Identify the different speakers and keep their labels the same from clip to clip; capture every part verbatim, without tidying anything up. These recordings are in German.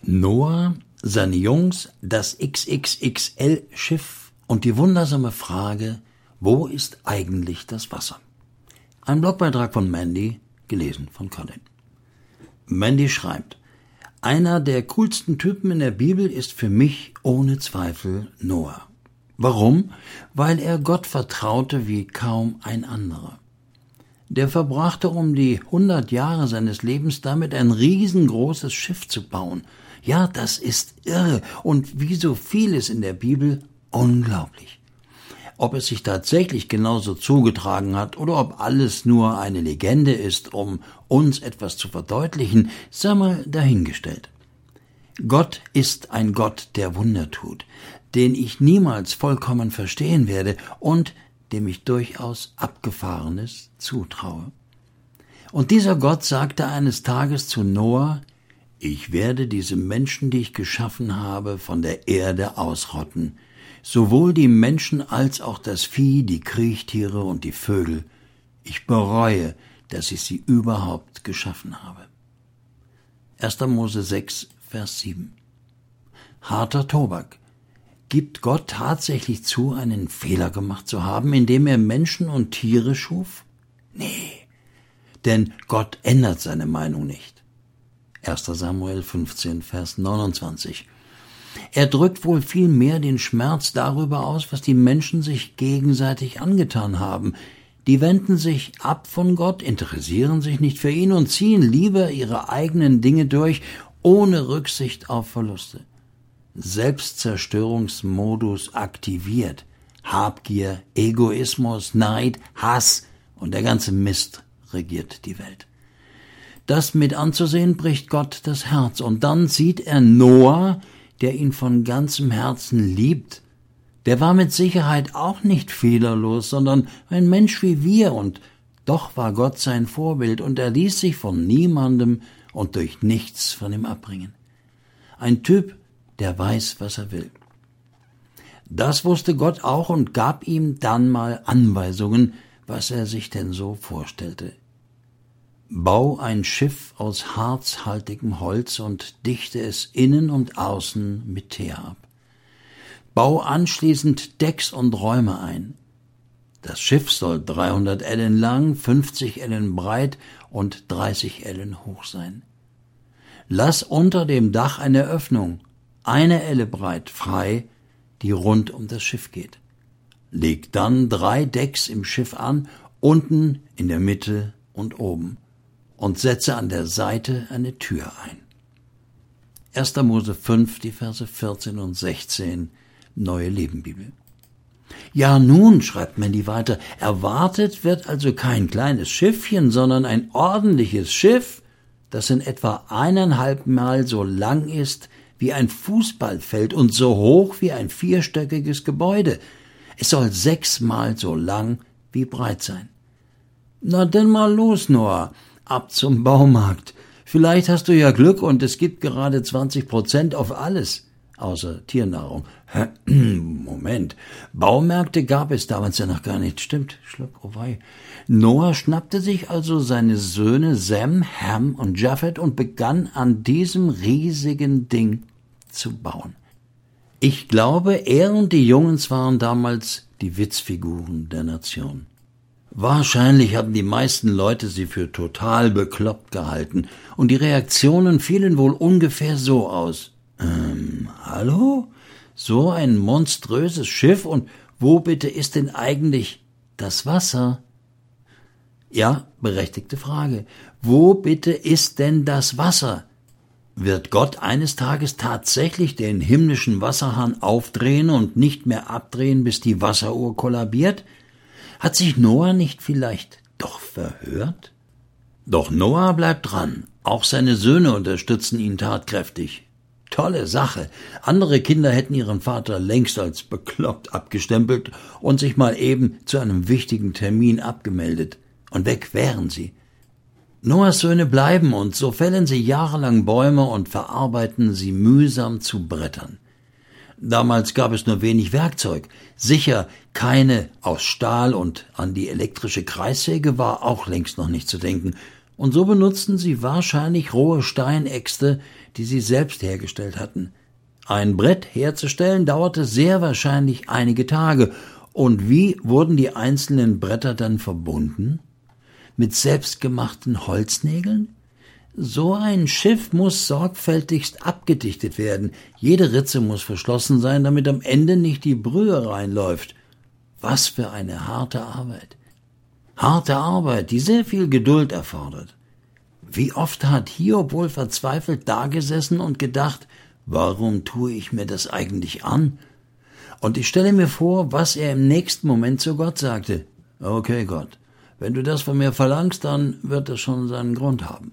Speaker 1: Noah, seine Jungs, das X X X L-Schiff und die wundersame Frage, wo ist eigentlich das Wasser? Ein Blogbeitrag von Mandy, gelesen von Colin. Mandy schreibt, einer der coolsten Typen in der Bibel ist für mich ohne Zweifel Noah. Warum? Weil er Gott vertraute wie kaum ein anderer. Der verbrachte um die hundert Jahre seines Lebens damit, ein riesengroßes Schiff zu bauen. Ja, das ist irre und wie so vieles in der Bibel unglaublich. Ob es sich tatsächlich genauso zugetragen hat oder ob alles nur eine Legende ist, um uns etwas zu verdeutlichen, sei mal dahingestellt. Gott ist ein Gott, der Wunder tut, den ich niemals vollkommen verstehen werde und dem ich durchaus Abgefahrenes zutraue. Und dieser Gott sagte eines Tages zu Noah, ich werde diese Menschen, die ich geschaffen habe, von der Erde ausrotten, sowohl die Menschen als auch das Vieh, die Kriechtiere und die Vögel. Ich bereue, dass ich sie überhaupt geschaffen habe. erster Mose sechs, Vers sieben. Harter Tobak. Gibt Gott tatsächlich zu, einen Fehler gemacht zu haben, indem er Menschen und Tiere schuf? Nee, denn Gott ändert seine Meinung nicht. erster Samuel fünfzehn, Vers neunundzwanzig. Er drückt wohl viel mehr den Schmerz darüber aus, was die Menschen sich gegenseitig angetan haben. Die wenden sich ab von Gott, interessieren sich nicht für ihn und ziehen lieber ihre eigenen Dinge durch, ohne Rücksicht auf Verluste. Selbstzerstörungsmodus aktiviert. Habgier, Egoismus, Neid, Hass und der ganze Mist regiert die Welt. Das mit anzusehen bricht Gott das Herz und dann sieht er Noah, der ihn von ganzem Herzen liebt. Der war mit Sicherheit auch nicht fehlerlos, sondern ein Mensch wie wir und doch war Gott sein Vorbild und er ließ sich von niemandem und durch nichts von ihm abbringen. Ein Typ, der weiß, was er will. Das wusste Gott auch und gab ihm dann mal Anweisungen, was er sich denn so vorstellte. Bau ein Schiff aus harzhaltigem Holz und dichte es innen und außen mit Teer ab. Bau anschließend Decks und Räume ein. Das Schiff soll dreihundert Ellen lang, fünfzig Ellen breit und dreißig Ellen hoch sein. Lass unter dem Dach eine Öffnung, eine Elle breit, frei, die rund um das Schiff geht. Leg dann drei Decks im Schiff an, unten, in der Mitte und oben, und setze an der Seite eine Tür ein. erster Mose fünf, die Verse vierzehn und sechzehn, Neue Lebenbibel. Ja nun, schreibt Mandy weiter, erwartet wird also kein kleines Schiffchen, sondern ein ordentliches Schiff, das in etwa eineinhalb Mal so lang ist wie ein Fußballfeld und so hoch wie ein vierstöckiges Gebäude. Es soll sechsmal so lang wie breit sein. Na denn mal los, Noah, ab zum Baumarkt. Vielleicht hast du ja Glück und es gibt gerade zwanzig Prozent auf alles, außer Tiernahrung. Moment, Baumärkte gab es damals ja noch gar nicht. Stimmt, Schluck, oh wei. Noah schnappte sich also seine Söhne Sem, Ham und Japhet und begann an diesem riesigen Ding zu bauen. Ich glaube, er und die Jungs waren damals die Witzfiguren der Nation. Wahrscheinlich hatten die meisten Leute sie für total bekloppt gehalten und die Reaktionen fielen wohl ungefähr so aus. Ähm, hallo? So ein monströses Schiff und wo bitte ist denn eigentlich das Wasser? Ja, berechtigte Frage. Wo bitte ist denn das Wasser? Wird Gott eines Tages tatsächlich den himmlischen Wasserhahn aufdrehen und nicht mehr abdrehen, bis die Wasseruhr kollabiert? Hat sich Noah nicht vielleicht doch verhört? Doch Noah bleibt dran. Auch seine Söhne unterstützen ihn tatkräftig. Tolle Sache. Andere Kinder hätten ihren Vater längst als bekloppt abgestempelt und sich mal eben zu einem wichtigen Termin abgemeldet. Und weg wären sie. Noahs Söhne bleiben und so fällen sie jahrelang Bäume und verarbeiten sie mühsam zu Brettern. Damals gab es nur wenig Werkzeug. Sicher keine aus Stahl und an die elektrische Kreissäge war auch längst noch nicht zu denken. Und so benutzten sie wahrscheinlich rohe Steinäxte, die sie selbst hergestellt hatten. Ein Brett herzustellen dauerte sehr wahrscheinlich einige Tage. Und wie wurden die einzelnen Bretter dann verbunden? Mit selbstgemachten Holznägeln? So ein Schiff muss sorgfältigst abgedichtet werden. Jede Ritze muss verschlossen sein, damit am Ende nicht die Brühe reinläuft. Was für eine harte Arbeit. Harte Arbeit, die sehr viel Geduld erfordert. Wie oft hat Hiob wohl verzweifelt dagesessen und gedacht, warum tue ich mir das eigentlich an? Und ich stelle mir vor, was er im nächsten Moment zu Gott sagte. Okay, Gott, wenn du das von mir verlangst, dann wird es schon seinen Grund haben.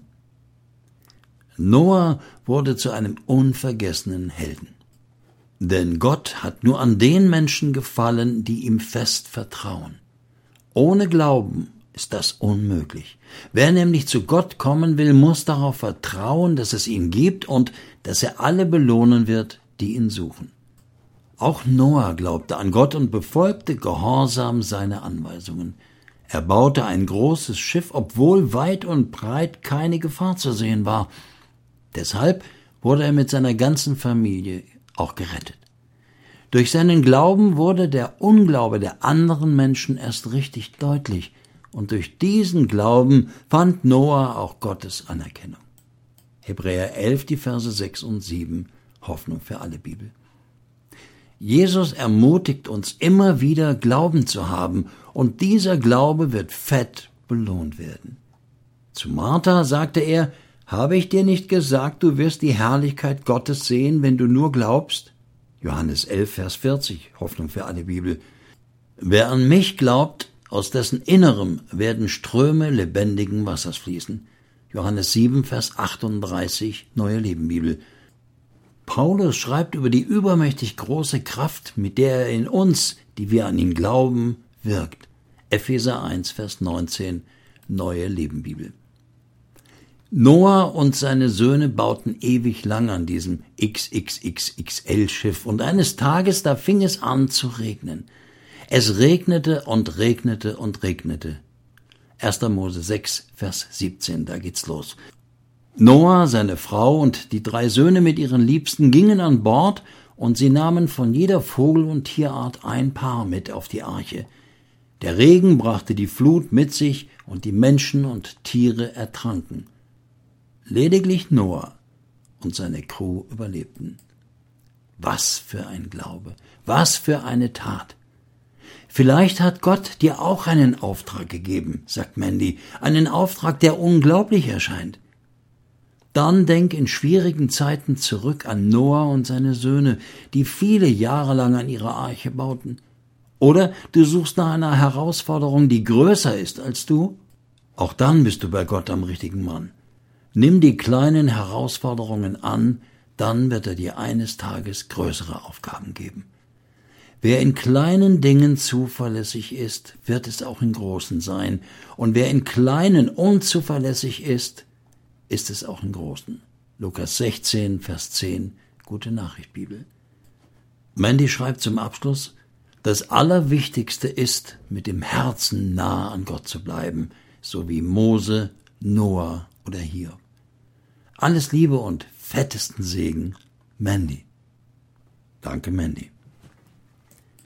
Speaker 1: Noah wurde zu einem unvergessenen Helden. Denn Gott hat nur an den Menschen gefallen, die ihm fest vertrauen. Ohne Glauben ist das unmöglich. Wer nämlich zu Gott kommen will, muss darauf vertrauen, dass es ihn gibt und dass er alle belohnen wird, die ihn suchen. Auch Noah glaubte an Gott und befolgte gehorsam seine Anweisungen. Er baute ein großes Schiff, obwohl weit und breit keine Gefahr zu sehen war. Deshalb wurde er mit seiner ganzen Familie auch gerettet. Durch seinen Glauben wurde der Unglaube der anderen Menschen erst richtig deutlich, und durch diesen Glauben fand Noah auch Gottes Anerkennung. Hebräer elf, die Verse sechs und sieben, Hoffnung für alle Bibel. Jesus ermutigt uns immer wieder, Glauben zu haben, und dieser Glaube wird fett belohnt werden. Zu Martha sagte er, habe ich dir nicht gesagt, du wirst die Herrlichkeit Gottes sehen, wenn du nur glaubst? Johannes elf, Vers vierzig, Hoffnung für alle Bibel. Wer an mich glaubt, aus dessen Innerem werden Ströme lebendigen Wassers fließen. Johannes sieben, Vers achtunddreißig, Neue Leben Bibel. Paulus schreibt über die übermächtig große Kraft, mit der er in uns, die wir an ihn glauben, wirkt. Epheser eins, Vers neunzehn, Neue Leben Bibel. Noah und seine Söhne bauten ewig lang an diesem X X X X L-Schiff, und eines Tages, da fing es an zu regnen. Es regnete und regnete und regnete. erster Mose sechs, Vers siebzehn, da geht's los. Noah, seine Frau und die drei Söhne mit ihren Liebsten gingen an Bord, und sie nahmen von jeder Vogel- und Tierart ein Paar mit auf die Arche. Der Regen brachte die Flut mit sich, und die Menschen und Tiere ertranken. Lediglich Noah und seine Crew überlebten. Was für ein Glaube, was für eine Tat. Vielleicht hat Gott dir auch einen Auftrag gegeben, sagt Mandy, einen Auftrag, der unglaublich erscheint. Dann denk in schwierigen Zeiten zurück an Noah und seine Söhne, die viele Jahre lang an ihrer Arche bauten. Oder du suchst nach einer Herausforderung, die größer ist als du. Auch dann bist du bei Gott am richtigen Mann. Nimm die kleinen Herausforderungen an, dann wird er dir eines Tages größere Aufgaben geben. Wer in kleinen Dingen zuverlässig ist, wird es auch in großen sein. Und wer in kleinen unzuverlässig ist, ist es auch in großen. Lukas sechzehn, Vers zehn, Gute Nachricht Bibel. Mandy schreibt zum Abschluss, das Allerwichtigste ist, mit dem Herzen nah an Gott zu bleiben, so wie Mose, Noah oder Hiob. Alles Liebe und fettesten Segen, Mandy. Danke, Mandy.